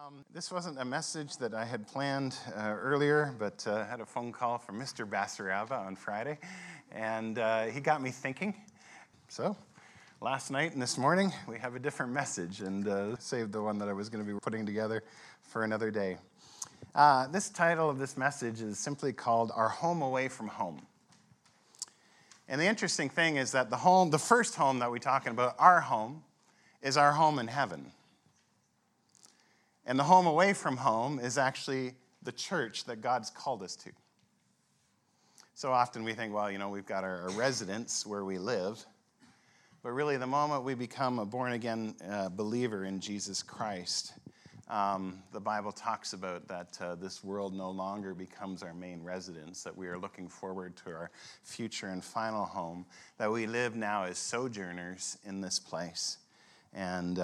This wasn't a message that I had planned earlier, but I had a phone call from Mr. Basaraba on Friday, and he got me thinking. So last night and this morning, we have a different message, and saved the one that I was going to be putting together for another day. This title of this message is simply called Our Home Away from Home. And the interesting thing is that the first home that we're talking about, our home, is our home in heaven. And the home away from home is actually the church that God's called us to. So often we think, well, we've got our residence where we live. But really, the moment we become a born-again believer in Jesus Christ, the Bible talks about that this world no longer becomes our main residence, that we are looking forward to our future and final home, that we live now as sojourners in this place. And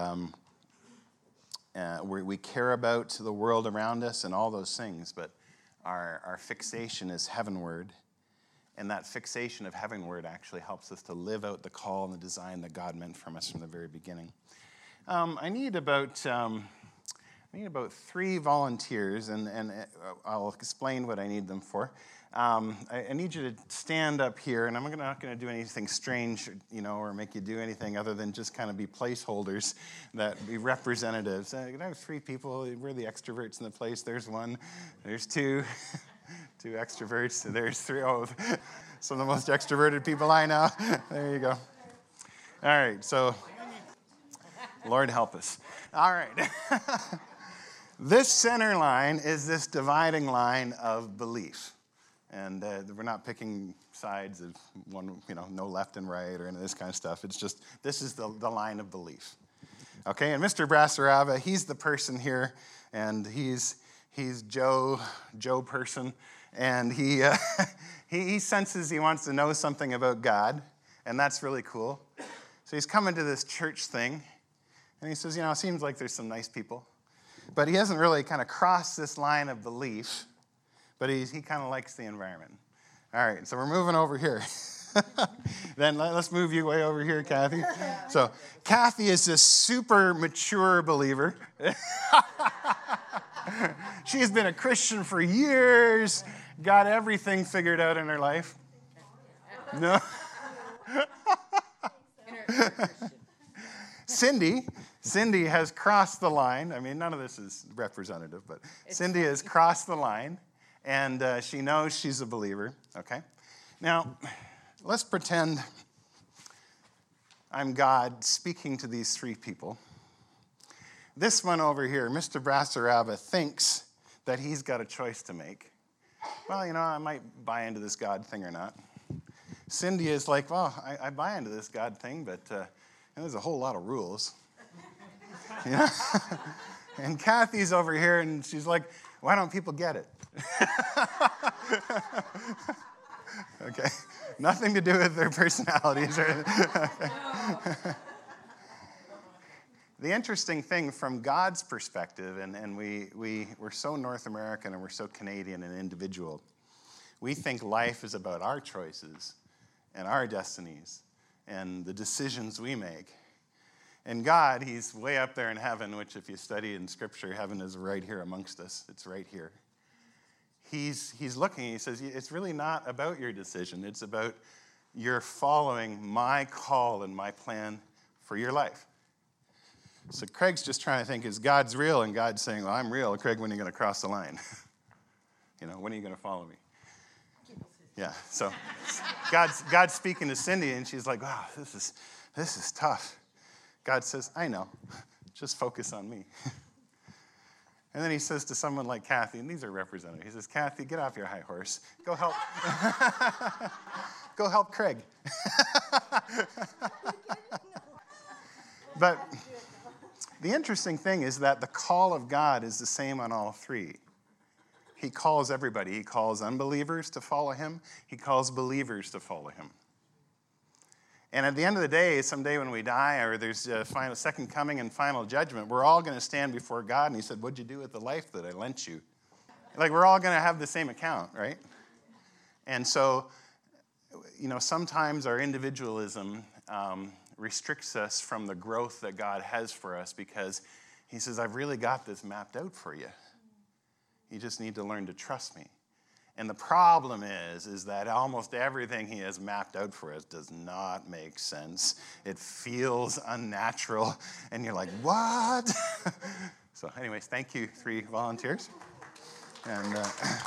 we care about the world around us and all those things, but our fixation is heavenward. And that fixation of heavenward actually helps us to live out the call and the design that God meant from us from the very beginning. I need about 3 volunteers, and I'll explain what I need them for. I need you to stand up here, and I'm not going to do anything strange, or make you do anything other than just kind of be placeholders, that be representatives. I have 3 people. We're the extroverts in the place. There's 1. There's 2. 2 extroverts. There's 3. Oh, some of the most extroverted people I know. There you go. All right. So, Lord help us. All right. This center line is this dividing line of belief. And we're not picking sides of one, no left and right or any of this kind of stuff. It's just, this is the line of belief. Okay, and Mr. Basaraba, he's the person here, and he's Joe person, and he he senses he wants to know something about God, and that's really cool. So he's coming to this church thing, and he says, it seems like there's some nice people, but he hasn't really kind of crossed this line of belief. But he kind of likes the environment. All right, so we're moving over here. Then let's move you way over here, Kathy. So Kathy is this super mature believer. She's been a Christian for years, got everything figured out in her life. No. Cindy has crossed the line. I mean, none of this is representative, but Cindy has crossed the line. And she knows she's a believer, okay? Now, let's pretend I'm God speaking to these 3 people. This one over here, Mr. Basaraba, thinks that he's got a choice to make. Well, I might buy into this God thing or not. Cindy is like, well, I buy into this God thing, but there's a whole lot of rules. And Kathy's over here, and she's like, why don't people get it? Okay, nothing to do with their personalities. The interesting thing from God's perspective, and we're so North American and we're so Canadian and individual, we think life is about our choices and our destinies and the decisions we make. And God, he's way up there in heaven, which if you study in Scripture, heaven is right here amongst us. It's right here. He's looking, he says, it's really not about your decision. It's about your following my call and my plan for your life. So Craig's just trying to think, is God's real? And God's saying, well, I'm real. Craig, when are you going to cross the line? When are you going to follow me? Yeah, so God's speaking to Cindy, and she's like, wow, this is tough. God says, I know. Just focus on me. And then he says to someone like Kathy, and these are representatives, he says, Kathy, get off your high horse. Go help. Go help Craig. But the interesting thing is that the call of God is the same on all 3. He calls everybody. He calls unbelievers to follow him. He calls believers to follow him. And at the end of the day, someday when we die, or there's a final second coming and final judgment, we're all going to stand before God. And he said, what'd you do with the life that I lent you? Like, we're all going to have the same account, right? And so, sometimes our individualism restricts us from the growth that God has for us because He says, I've really got this mapped out for you. You just need to learn to trust me. And the problem is that almost everything he has mapped out for us does not make sense. It feels unnatural, and you're like, what? So anyways, thank you, 3 volunteers. And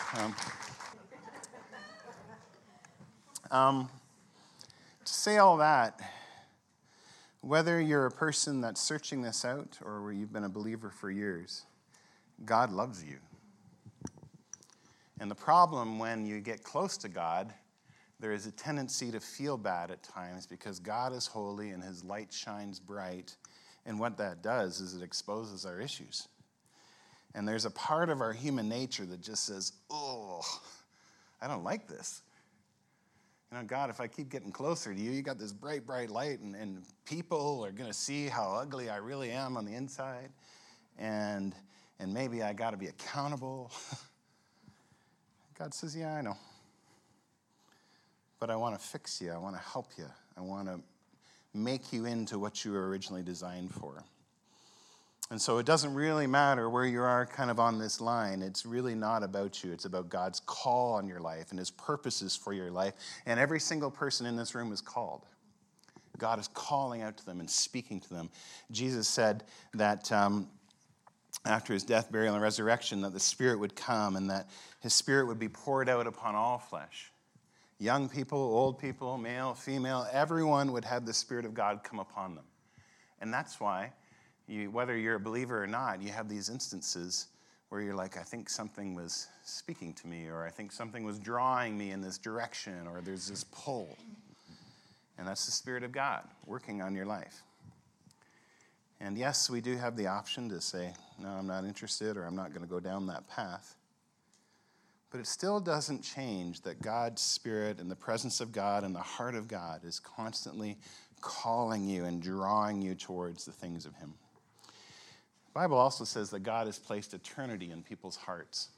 to say all that, whether you're a person that's searching this out or where you've been a believer for years, God loves you. And the problem when you get close to God, there is a tendency to feel bad at times because God is holy and his light shines bright. And what that does is it exposes our issues. And there's a part of our human nature that just says, oh, I don't like this. You know, God, if I keep getting closer to you, you got this bright, bright light, and people are going to see how ugly I really am on the inside. And maybe I got to be accountable. God says, yeah, I know. But I want to fix you. I want to help you. I want to make you into what you were originally designed for. And so it doesn't really matter where you are kind of on this line. It's really not about you. It's about God's call on your life and his purposes for your life. And every single person in this room is called. God is calling out to them and speaking to them. Jesus said that after his death, burial, and resurrection, that the Spirit would come and that his Spirit would be poured out upon all flesh. Young people, old people, male, female, everyone would have the Spirit of God come upon them. And that's why, whether you're a believer or not, you have these instances where you're like, I think something was speaking to me, or I think something was drawing me in this direction, or there's this pull. And that's the Spirit of God working on your life. And yes, we do have the option to say, no, I'm not interested, or I'm not going to go down that path. But it still doesn't change that God's Spirit and the presence of God and the heart of God is constantly calling you and drawing you towards the things of him. The Bible also says that God has placed eternity in people's hearts.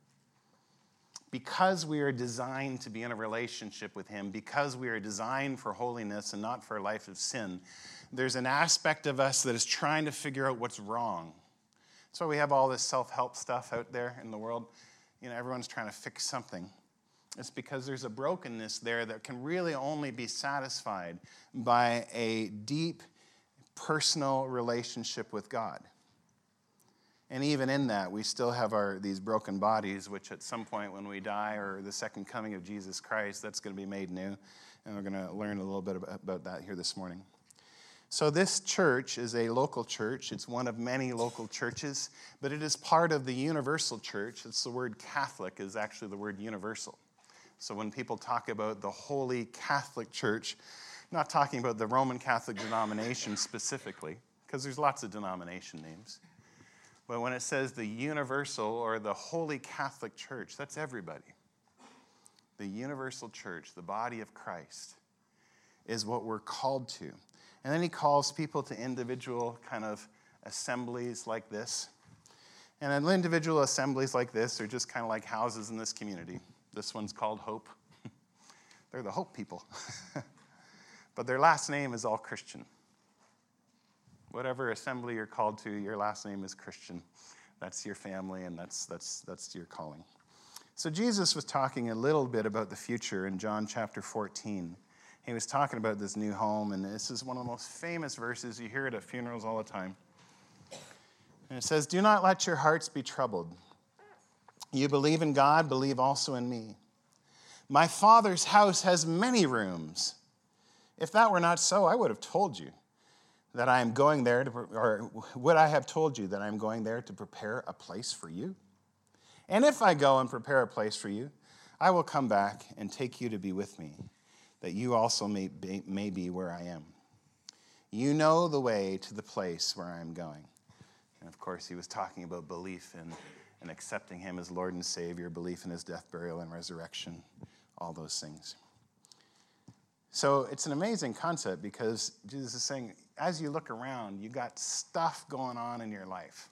Because we are designed to be in a relationship with him, because we are designed for holiness and not for a life of sin, there's an aspect of us that is trying to figure out what's wrong. That's why we have all this self-help stuff out there in the world. You know, everyone's trying to fix something. It's because there's a brokenness there that can really only be satisfied by a deep, personal relationship with God. And even in that, we still have these broken bodies, which at some point when we die, or the second coming of Jesus Christ, that's going to be made new. And we're going to learn a little bit about that here this morning. So this church is a local church. It's one of many local churches, but it is part of the universal church. It's the word Catholic is actually the word universal. So when people talk about the Holy Catholic Church, I'm not talking about the Roman Catholic denomination specifically, because there's lots of denomination names. But when it says the universal or the Holy Catholic Church, that's everybody. The universal church, the body of Christ, is what we're called to. And then he calls people to individual kind of assemblies like this. And individual assemblies like this are just kind of like houses in this community. This one's called Hope. They're the Hope people. But their last name is all Christian. Whatever assembly you're called to, your last name is Christian. That's your family, and that's your calling. So Jesus was talking a little bit about the future in John chapter 14. He was talking about this new home, and this is one of the most famous verses. You hear it at funerals all the time. And it says, "Do not let your hearts be troubled. You believe in God, believe also in me. My Father's house has many rooms. If that were not so, I would have told you that I am going there or would I have told you that I am going there to prepare a place for you? And if I go and prepare a place for you, I will come back and take you to be with me, that you also may be where I am. You know the way to the place where I am going." And of course, he was talking about belief in accepting him as Lord and Savior, belief in his death, burial, and resurrection, all those things. So it's an amazing concept because Jesus is saying, as you look around, you got stuff going on in your life.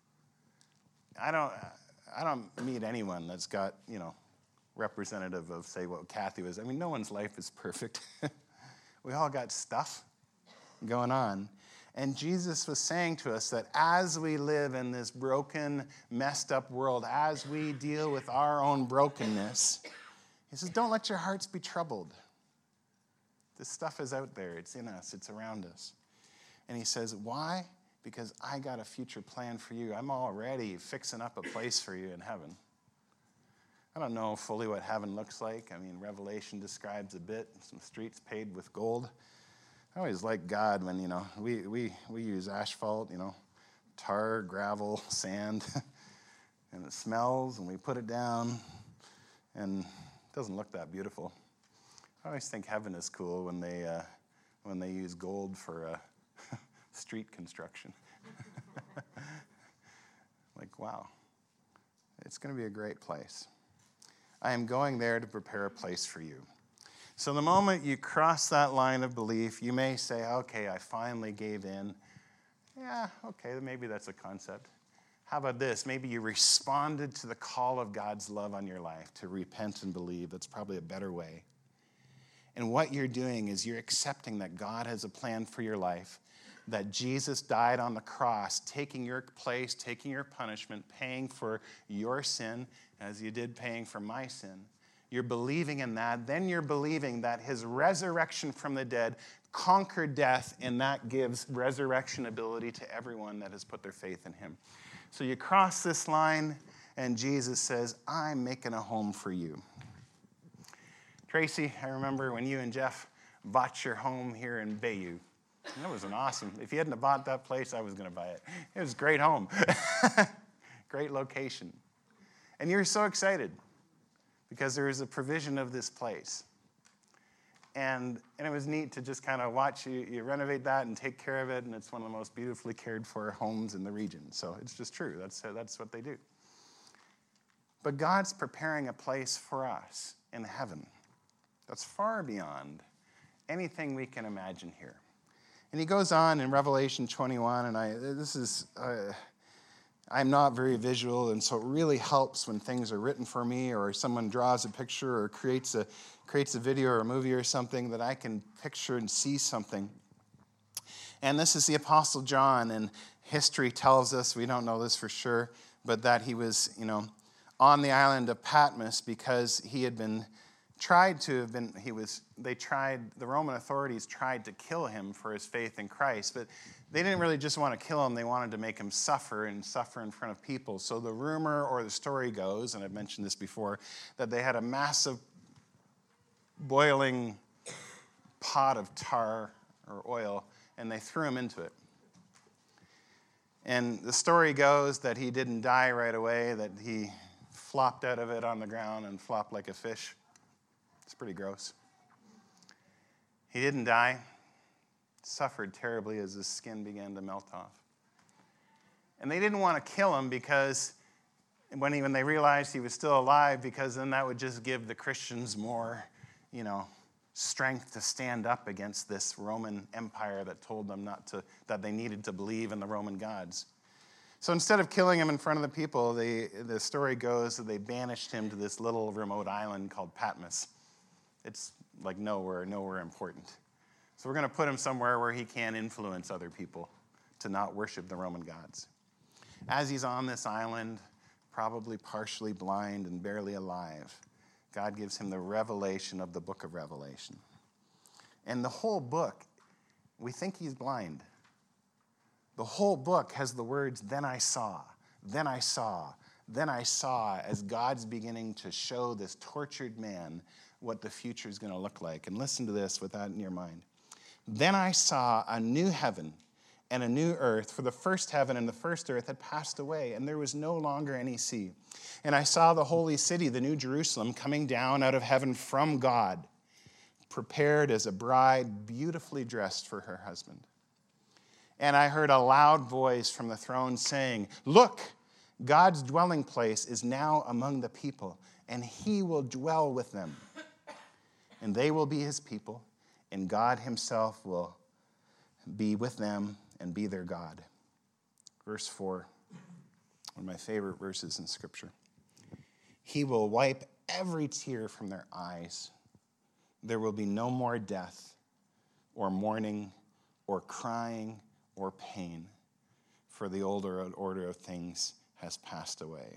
I don't meet anyone that's got, representative of, say, what Kathy was. I mean, no one's life is perfect. We all got stuff going on. And Jesus was saying to us that as we live in this broken, messed up world, as we deal with our own brokenness, he says, don't let your hearts be troubled. This stuff is out there. It's in us. It's around us. And he says, why? Because I got a future plan for you. I'm already fixing up a place for you in heaven. I don't know fully what heaven looks like. I mean, Revelation describes a bit, some streets paved with gold. I always like God when, we use asphalt, tar, gravel, sand, and it smells, and we put it down, and it doesn't look that beautiful. I always think heaven is cool when they use gold for street construction. Like, wow, it's going to be a great place. I am going there to prepare a place for you. So the moment you cross that line of belief, you may say, okay, I finally gave in. Yeah, okay, maybe that's a concept. How about this? Maybe you responded to the call of God's love on your life to repent and believe. That's probably a better way. And what you're doing is you're accepting that God has a plan for your life, that Jesus died on the cross, taking your place, taking your punishment, paying for your sin, as you did paying for my sin. You're believing in that. Then you're believing that his resurrection from the dead conquered death, and that gives resurrection ability to everyone that has put their faith in him. So you cross this line, and Jesus says, I'm making a home for you. Tracy, I remember when you and Jeff bought your home here in Bayou. That was an awesome. If you hadn't bought that place, I was going to buy it. It was a great home. Great location. And you were so excited because there was a provision of this place. And it was neat to just kind of watch you renovate that and take care of it, and it's one of the most beautifully cared for homes in the region. So it's just true. That's what they do. But God's preparing a place for us in heaven that's far beyond anything we can imagine here. And he goes on in Revelation 21, and I'm not very visual, and so it really helps when things are written for me or someone draws a picture or creates a video or a movie or something that I can picture and see something. And this is the Apostle John, and history tells us, we don't know this for sure, but that he was, on the island of Patmos because he had been the Roman authorities tried to kill him for his faith in Christ, but they didn't really just want to kill him, they wanted to make him suffer in front of people. So the rumor or the story goes, and I've mentioned this before, that they had a massive boiling pot of tar or oil, and they threw him into it. And the story goes that he didn't die right away, that he flopped out of it on the ground and flopped like a fish. It's pretty gross. He didn't die. Suffered terribly as his skin began to melt off. And they didn't want to kill him because when they realized he was still alive, because then that would just give the Christians more, strength to stand up against this Roman Empire that told them that they needed to believe in the Roman gods. So instead of killing him in front of the people, the story goes that they banished him to this little remote island called Patmos. It's like nowhere important. So we're going to put him somewhere where he can influence other people to not worship the Roman gods. As he's on this island, probably partially blind and barely alive, God gives him the revelation of the book of Revelation. And the whole book, we think he's blind. The whole book has the words, then I saw, then I saw, then I saw, as God's beginning to show this tortured man what the future is going to look like. And listen to this with that in your mind. Then I saw a new heaven and a new earth, for the first heaven and the first earth had passed away, and there was no longer any sea. And I saw the holy city, the new Jerusalem, coming down out of heaven from God, prepared as a bride beautifully dressed for her husband. And I heard a loud voice from the throne saying, look, God's dwelling place is now among the people, and he will dwell with them. And they will be his people, and God himself will be with them and be their God. Verse 4, one of my favorite verses in Scripture. He will wipe every tear from their eyes. There will be no more death, or mourning, or crying, or pain, for the older order of things has passed away.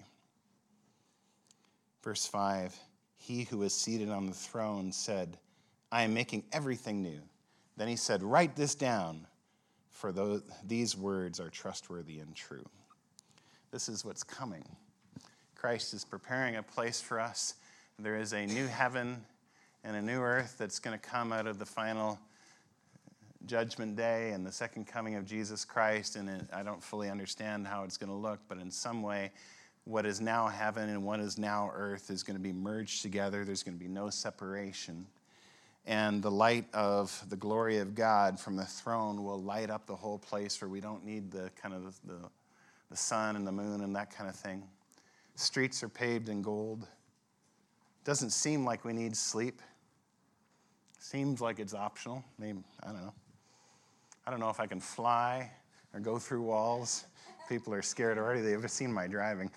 Verse 5, he who is seated on the throne said, I am making everything new. Then he said, write this down, for these words are trustworthy and true. This is what's coming. Christ is preparing a place for us. There is a new heaven and a new earth that's going to come out of the final judgment day and the second coming of Jesus Christ. And I don't fully understand how it's going to look, but in some way, what is now heaven and what is now earth is going to be merged together. There's going to be no separation. And the light of the glory of God from the throne will light up the whole place, where we don't need the kind of the sun and the moon and that kind of thing. Streets are paved in gold. Doesn't seem like we need sleep. Seems like it's optional. Maybe, I don't know. I don't know if I can fly or go through walls. People are scared already. They've seen my driving.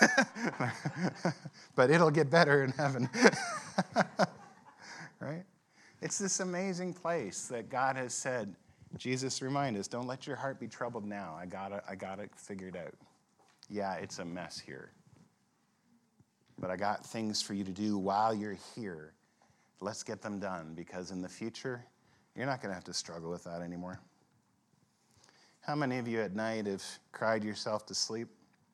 But it'll get better in heaven. Right? It's this amazing place that God has said, Jesus, remind us, don't let your heart be troubled now. I got it figured out. Yeah, it's a mess here. But I got things for you to do while you're here. Let's get them done, because in the future, you're not going to have to struggle with that anymore. How many of you at night have cried yourself to sleep?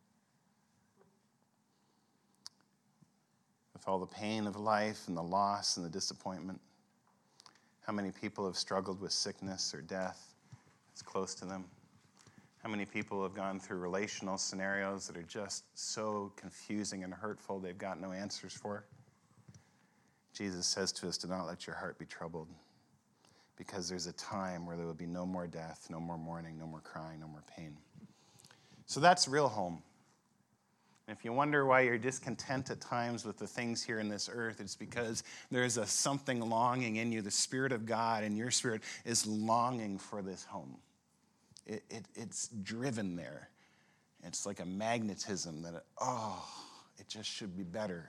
With all the pain of life and the loss and the disappointment. How many people have struggled with sickness or death that's close to them? How many people have gone through relational scenarios that are just so confusing and hurtful they've got no answers for? Jesus says to us, do not let your heart be troubled, because there's a time where there will be no more death, no more mourning, no more crying, no more pain. So that's real home. If you wonder why you're discontent at times with the things here in this earth, it's because there's something longing in you. The Spirit of God in your spirit is longing for this home. It's driven there. It's like a magnetism that, it just should be better.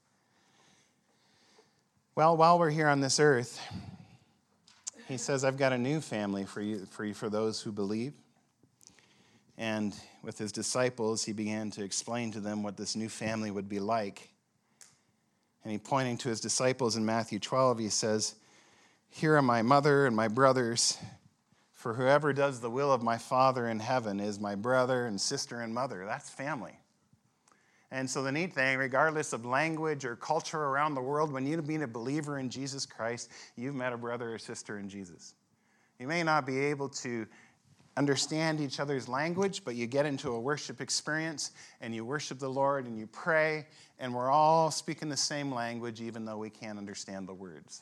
Well, while we're here on this earth, he says, I've got a new family for you, for those who believe. And with his disciples, he began to explain to them what this new family would be like. And he, pointing to his disciples in Matthew 12, he says, here are my mother and my brothers. For whoever does the will of my Father in heaven is my brother and sister and mother. That's family. And so the neat thing, regardless of language or culture around the world, when you've been a believer in Jesus Christ, you've met a brother or sister in Jesus. You may not be able to understand each other's language, but you get into a worship experience and you worship the Lord and you pray, and we're all speaking the same language even though we can't understand the words.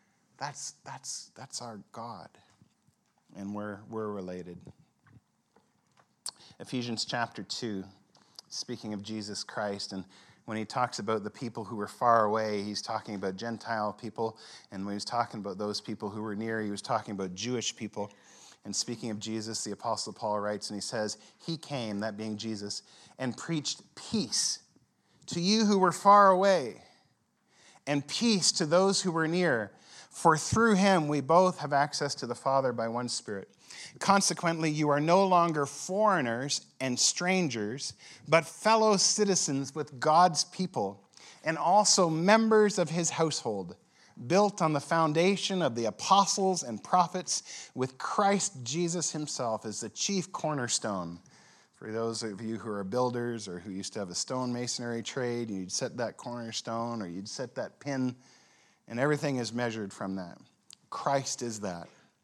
That's our God. And we're related. Ephesians chapter 2, speaking of Jesus Christ, and when he talks about the people who were far away, he's talking about Gentile people, and when he was talking about those people who were near, he was talking about Jewish people. And speaking of Jesus, the Apostle Paul writes, and he says, he came, that being Jesus, and preached peace to you who were far away, and peace to those who were near. For through him we both have access to the Father by one Spirit. Consequently, you are no longer foreigners and strangers, but fellow citizens with God's people, and also members of his household, built on the foundation of the apostles and prophets, with Christ Jesus himself as the chief cornerstone. For those of you who are builders or who used to have a stonemasonry trade, you'd set that cornerstone or you'd set that pin, and everything is measured from that. Christ is that.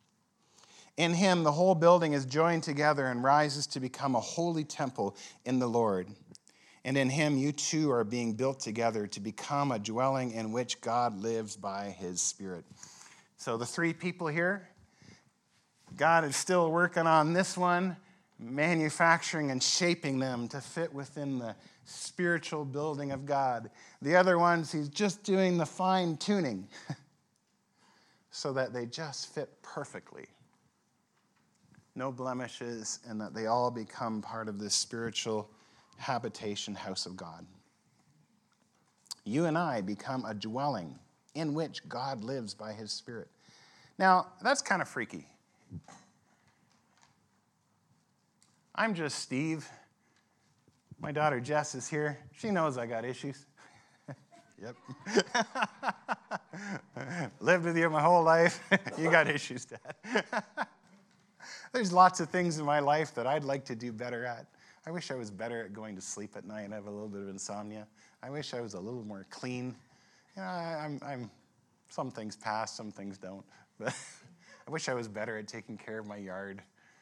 In him, the whole building is joined together and rises to become a holy temple in the Lord. And in him, you too are being built together to become a dwelling in which God lives by his Spirit. So the three people here, God is still working on this one, manufacturing and shaping them to fit within the spiritual building of God. The other ones, he's just doing the fine tuning so that they just fit perfectly. No blemishes, and that they all become part of this spiritual habitation house of God. You and I become a dwelling in which God lives by his Spirit. Now, that's kind of freaky. I'm just Steve. My daughter Jess is here. She knows I got issues. Yep. Lived with you my whole life. You got issues, Dad. There's lots of things in my life that I'd like to do better at. I wish I was better at going to sleep at night. I have a little bit of insomnia. I wish I was a little more clean. You know, I'm some things pass, some things don't. But I wish I was better at taking care of my yard.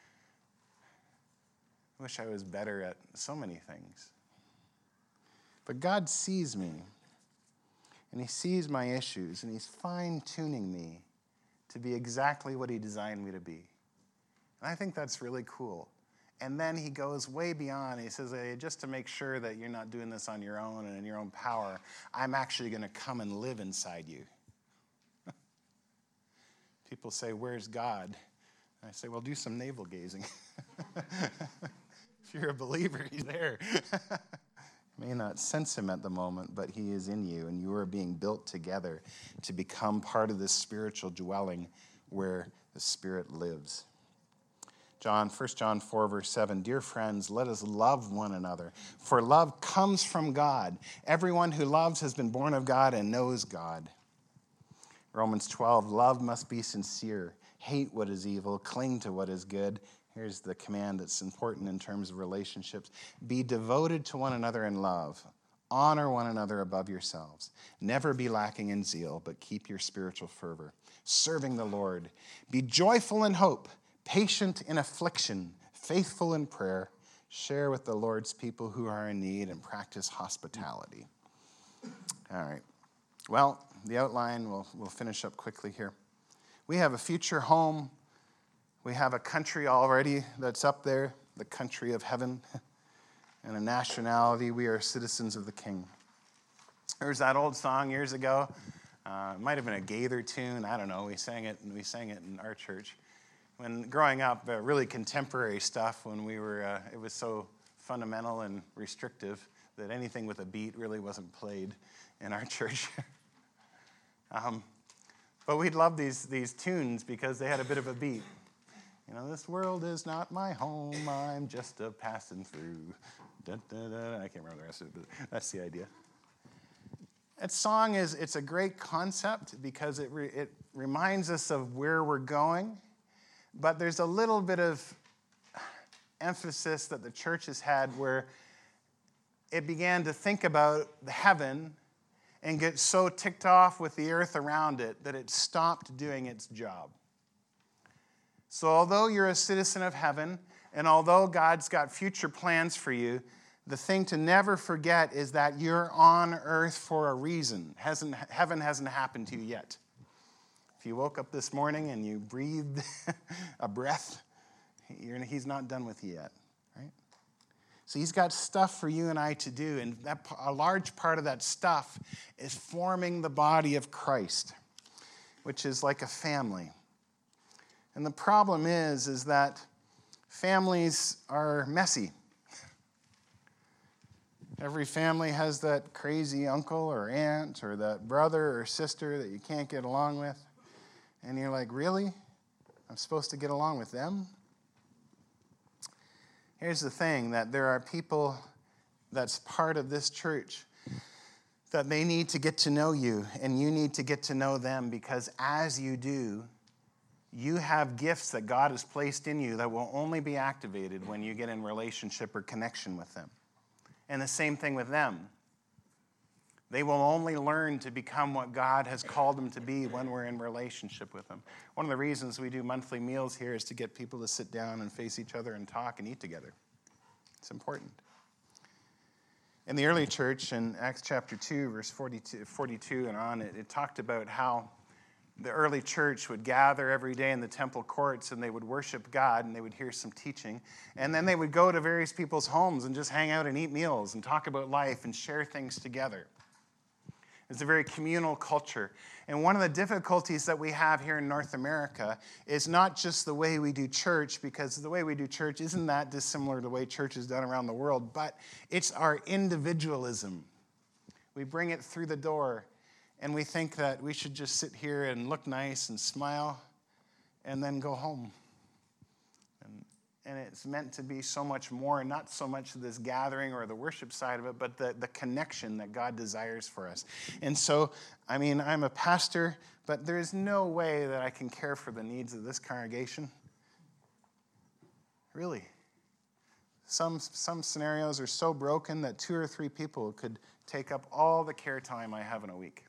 I wish I was better at so many things. But God sees me, and he sees my issues, and he's fine-tuning me to be exactly what he designed me to be. And I think that's really cool. And then he goes way beyond. He says, hey, just to make sure that you're not doing this on your own and in your own power, I'm actually going to come and live inside you. People say, where's God? And I say, well, do some navel gazing. If you're a believer, he's there. You may not sense him at the moment, but he is in you, and you are being built together to become part of this spiritual dwelling where the Spirit lives. 1 John 4, verse 7, dear friends, let us love one another, for love comes from God. Everyone who loves has been born of God and knows God. Romans 12, love must be sincere. Hate what is evil, cling to what is good. Here's the command that's important in terms of relationships. Be devoted to one another in love. Honor one another above yourselves. Never be lacking in zeal, but keep your spiritual fervor. Serving the Lord. Be joyful in hope. Patient in affliction, faithful in prayer, share with the Lord's people who are in need, and practice hospitality. All right. Well, the outline, we'll finish up quickly here. We have a future home. We have a country already that's up there, the country of heaven, and a nationality. We are citizens of the King. There's that old song years ago. It might have been a Gaither tune. I don't know. We sang it in our church. When growing up, really contemporary stuff, when we were, it was so fundamental and restrictive that anything with a beat really wasn't played in our church. But we'd love these tunes because they had a bit of a beat. You know, this world is not my home, I'm just a passing through. Da, da, da. I can't remember the rest of it, but that's the idea. That song it's a great concept because it reminds us of where we're going. But there's a little bit of emphasis that the church has had where it began to think about heaven and get so ticked off with the earth around it that it stopped doing its job. So although you're a citizen of heaven, and although God's got future plans for you, the thing to never forget is that you're on earth for a reason. Heaven hasn't happened to you yet. If you woke up this morning and you breathed a breath, he's not done with you yet, right? So he's got stuff for you and I to do, and a large part of that stuff is forming the body of Christ, which is like a family. And the problem is that families are messy. Every family has that crazy uncle or aunt or that brother or sister that you can't get along with. And you're like, really? I'm supposed to get along with them? Here's the thing, that there are people that's part of this church that they need to get to know you, and you need to get to know them, because as you do, you have gifts that God has placed in you that will only be activated when you get in relationship or connection with them. And the same thing with them. They will only learn to become what God has called them to be when we're in relationship with them. One of the reasons we do monthly meals here is to get people to sit down and face each other and talk and eat together. It's important. In the early church, in Acts chapter 2, verse 42 and on, it talked about how the early church would gather every day in the temple courts, and they would worship God, and they would hear some teaching. And then they would go to various people's homes and just hang out and eat meals and talk about life and share things together. It's a very communal culture. And one of the difficulties that we have here in North America is not just the way we do church, because the way we do church isn't that dissimilar to the way church is done around the world, but it's our individualism. We bring it through the door, and we think that we should just sit here and look nice and smile and then go home. and it's meant to be so much more, not so much this gathering or the worship side of it, but the connection that God desires for us. And so, I mean, I'm a pastor, but there is no way that I can care for the needs of this congregation. Really. Some scenarios are so broken that 2 or 3 people could take up all the care time I have in a week.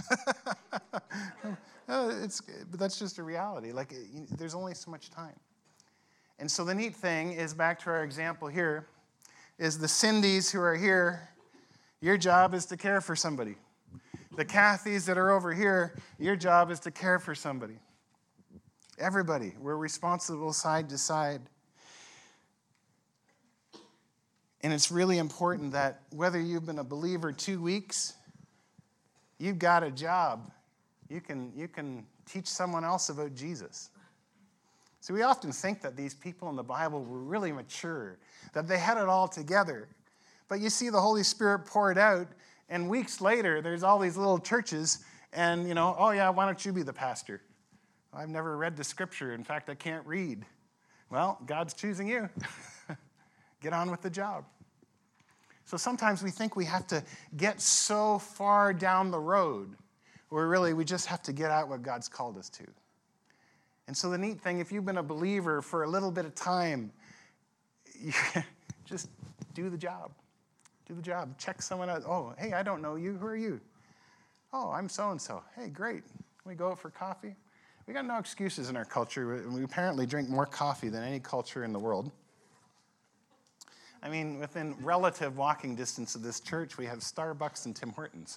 But that's just a reality. Like, there's only so much time. And so the neat thing is, back to our example here, is the Cindys who are here, your job is to care for somebody. The Kathys that are over here, your job is to care for somebody. Everybody, we're responsible side to side. And it's really important that whether you've been a believer 2 weeks, you've got a job. You can teach someone else about Jesus. So we often think that these people in the Bible were really mature, that they had it all together. But you see the Holy Spirit poured out, and weeks later, there's all these little churches, and, oh yeah, why don't you be the pastor? I've never read the scripture. In fact, I can't read. Well, God's choosing you. Get on with the job. So sometimes we think we have to get so far down the road where really we just have to get out what God's called us to. And so the neat thing, if you've been a believer for a little bit of time, you just do the job. Do the job. Check someone out. Oh, hey, I don't know you. Who are you? Oh, I'm so-and-so. Hey, great. Can we go out for coffee? We got no excuses in our culture. We apparently drink more coffee than any culture in the world. I mean, within relative walking distance of this church, we have Starbucks and Tim Hortons.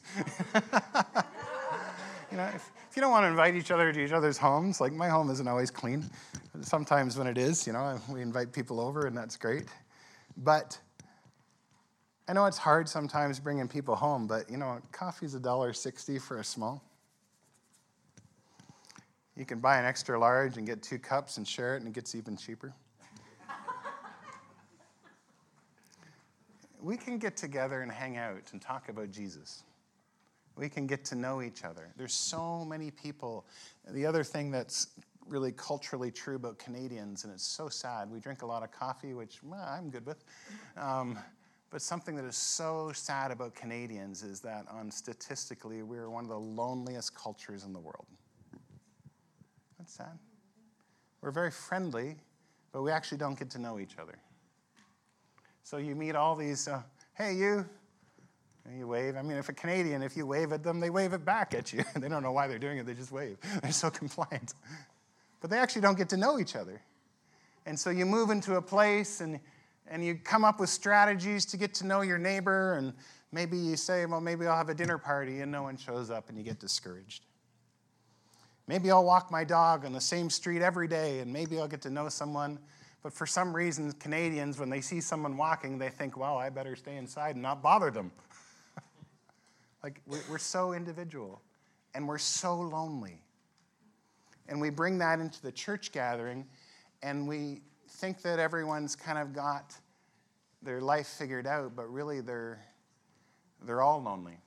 If you don't want to invite each other to each other's homes, like my home isn't always clean. Sometimes when it is, we invite people over, and that's great. But I know it's hard sometimes bringing people home, but, coffee's $1.60 for a small. You can buy an extra large and get 2 cups and share it, and it gets even cheaper. We can get together and hang out and talk about Jesus. We can get to know each other. There's so many people. The other thing that's really culturally true about Canadians, and it's so sad, we drink a lot of coffee, which I'm good with. But something that is so sad about Canadians is that statistically, we're one of the loneliest cultures in the world. That's sad. We're very friendly, but we actually don't get to know each other. So you meet all these, hey, you. And you wave. I mean, if a Canadian, if you wave at them, they wave it back at you. They don't know why they're doing it. They just wave. They're so compliant. But they actually don't get to know each other. And so you move into a place, and you come up with strategies to get to know your neighbor. And maybe you say, well, maybe I'll have a dinner party, and no one shows up, and you get discouraged. Maybe I'll walk my dog on the same street every day, and maybe I'll get to know someone. But for some reason, Canadians, when they see someone walking, they think, well, I better stay inside and not bother them. Like, we're so individual, and we're so lonely. And we bring that into the church gathering, and we think that everyone's kind of got their life figured out, but really they're all lonely.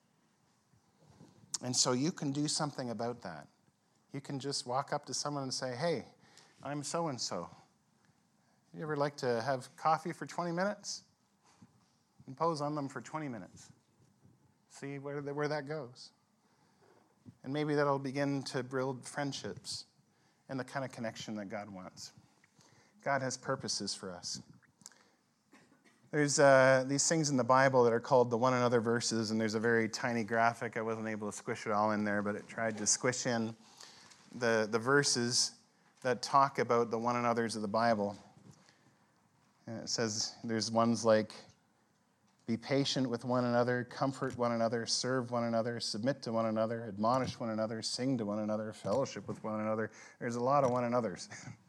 And so you can do something about that. You can just walk up to someone and say, hey, I'm so-and-so. You ever like to have coffee for 20 minutes? Impose on them for 20 minutes. See where that goes. And maybe that'll begin to build friendships and the kind of connection that God wants. God has purposes for us. There's these things in the Bible that are called the one another verses, and there's a very tiny graphic. I wasn't able to squish it all in there, but it tried to squish in the verses that talk about the one another's of the Bible. And it says there's ones like, be patient with one another, comfort one another, serve one another, submit to one another, admonish one another, sing to one another, fellowship with one another. There's a lot of one another's.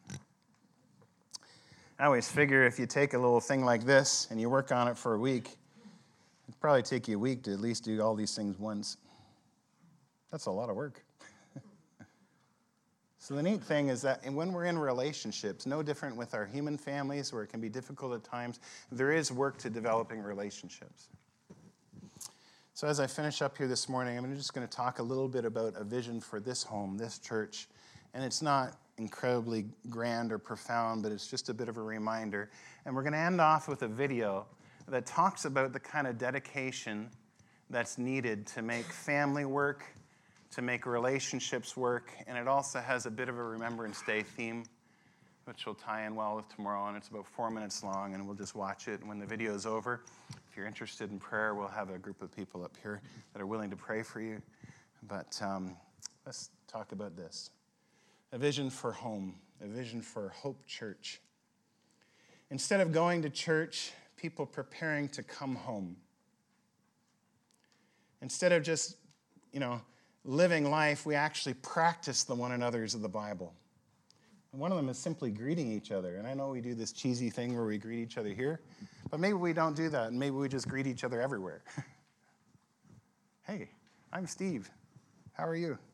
I always figure if you take a little thing like this and you work on it for a week, it'd probably take you a week to at least do all these things once. That's a lot of work. So the neat thing is that when we're in relationships, no different with our human families where it can be difficult at times, there is work to developing relationships. So as I finish up here this morning, I'm just going to talk a little bit about a vision for this home, this church. And it's not incredibly grand or profound, but it's just a bit of a reminder. And we're going to end off with a video that talks about the kind of dedication that's needed to make family work, to make relationships work, and it also has a bit of a Remembrance Day theme, which will tie in well with tomorrow, and it's about 4 minutes long, and we'll just watch it. And when the video is over, if you're interested in prayer, we'll have a group of people up here that are willing to pray for you. But let's talk about this. A vision for home, a vision for Hope Church. Instead of going to church, people preparing to come home. Instead of just, living life, we actually practice the one another's of the Bible. And one of them is simply greeting each other. And I know we do this cheesy thing where we greet each other here, but maybe we don't do that, and maybe we just greet each other everywhere. Hey, I'm Steve. How are you?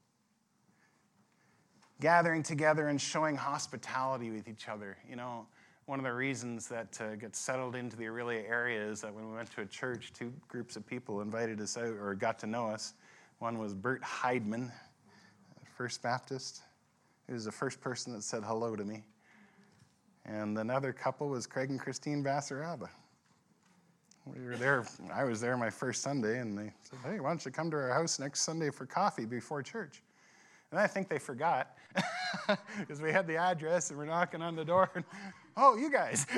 Gathering together and showing hospitality with each other. One of the reasons that gets settled into the Aurelia area is that when we went to a church, 2 groups of people invited us out or got to know us. One was Bert Heidman, First Baptist. He was the first person that said hello to me. And another couple was Craig and Christine Bassaraba. We were there. I was there my first Sunday, and they said, hey, why don't you come to our house next Sunday for coffee before church? And I think they forgot because we had the address and we're knocking on the door. And, oh, you guys,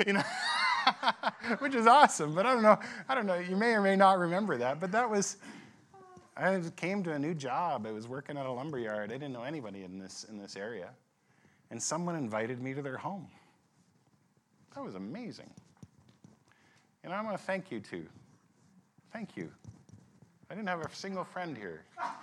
which is awesome. But I don't know. You may or may not remember that. But I came to a new job. I was working at a lumber yard. I didn't know anybody in this area. And someone invited me to their home. That was amazing. I want to thank you two. Thank you. I didn't have a single friend here.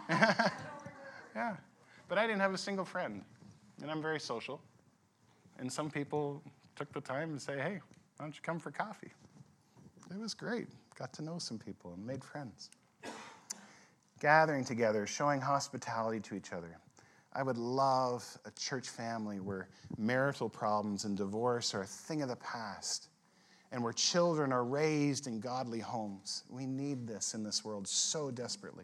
Yeah. But I didn't have a single friend, and I'm very social. And some people took the time to say, hey, why don't you come for coffee? It was great. Got to know some people and made friends. Gathering together, showing hospitality to each other. I would love a church family where marital problems and divorce are a thing of the past, and where children are raised in godly homes. We need this in this world so desperately.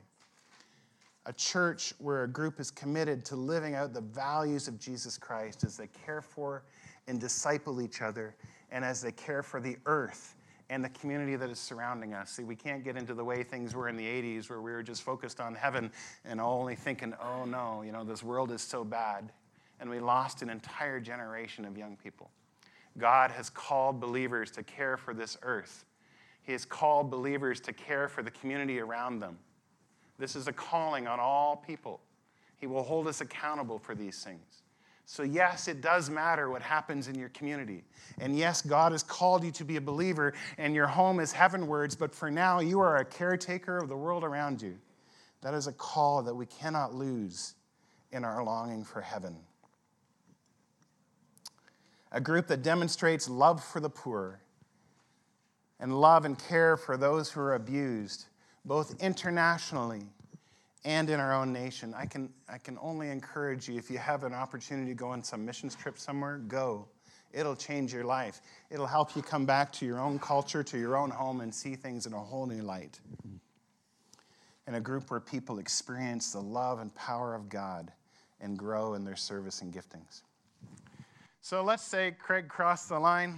A church where a group is committed to living out the values of Jesus Christ as they care for and disciple each other, and as they care for the earth and the community that is surrounding us. See, we can't get into the way things were in the 80s where we were just focused on heaven and only thinking, oh no, this world is so bad. And we lost an entire generation of young people. God has called believers to care for this earth. He has called believers to care for the community around them. This is a calling on all people. He will hold us accountable for these things. So yes, it does matter what happens in your community. And yes, God has called you to be a believer, and your home is heavenwards, but for now, you are a caretaker of the world around you. That is a call that we cannot lose in our longing for heaven. A group that demonstrates love for the poor and love and care for those who are abused, both internationally and in our own nation. I can only encourage you, if you have an opportunity to go on some missions trip somewhere, go. It'll change your life. It'll help you come back to your own culture, to your own home, and see things in a whole new light. In a group where people experience the love and power of God and grow in their service and giftings. So let's say Craig crossed the line.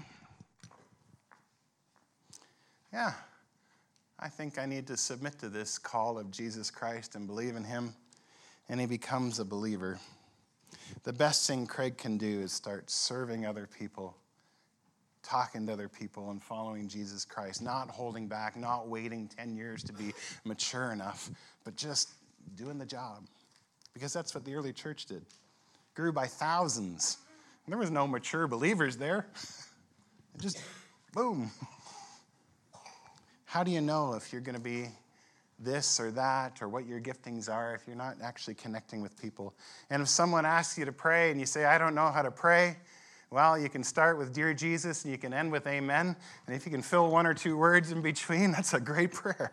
Yeah. I think I need to submit to this call of Jesus Christ and believe in him, and he becomes a believer. The best thing Craig can do is start serving other people, talking to other people, and following Jesus Christ, not holding back, not waiting 10 years to be mature enough, but just doing the job. Because that's what the early church did. Grew by thousands. There was no mature believers there. It just, boom. How do you know if you're going to be this or that, or what your giftings are, if you're not actually connecting with people? And if someone asks you to pray and you say, I don't know how to pray, well, you can start with Dear Jesus and you can end with Amen. And if you can fill 1 or 2 words in between, that's a great prayer.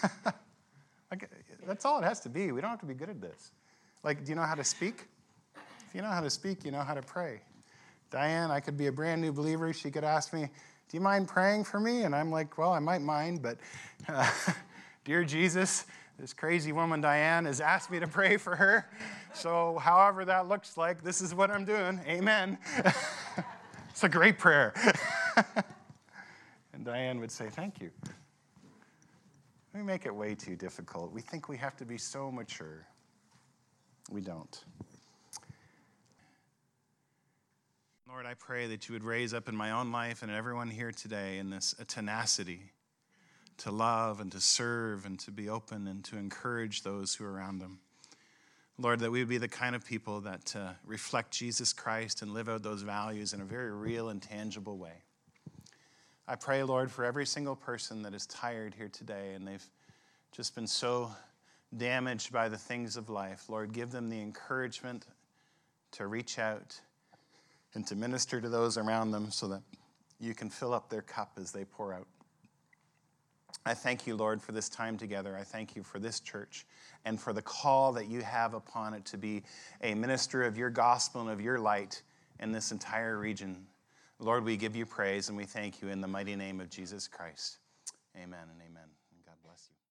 That's all it has to be. We don't have to be good at this. Do you know how to speak? If you know how to speak, you know how to pray. Diane, I could be a brand new believer. She could ask me, do you mind praying for me? And I'm like, well, I might mind, but Dear Jesus, This crazy woman, Diane, has asked me to pray for her. So however that looks like, this is what I'm doing. Amen. It's a great prayer. And Diane would say, thank you. We make it way too difficult. We think we have to be so mature. We don't. Lord, I pray that you would raise up in my own life and everyone here today in this tenacity to love and to serve and to be open and to encourage those who are around them. Lord, that we would be the kind of people that reflect Jesus Christ and live out those values in a very real and tangible way. I pray, Lord, for every single person that is tired here today and they've just been so damaged by the things of life. Lord, give them the encouragement to reach out and to minister to those around them so that you can fill up their cup as they pour out. I thank you, Lord, for this time together. I thank you for this church and for the call that you have upon it to be a minister of your gospel and of your light in this entire region. Lord, we give you praise and we thank you in the mighty name of Jesus Christ. Amen and amen.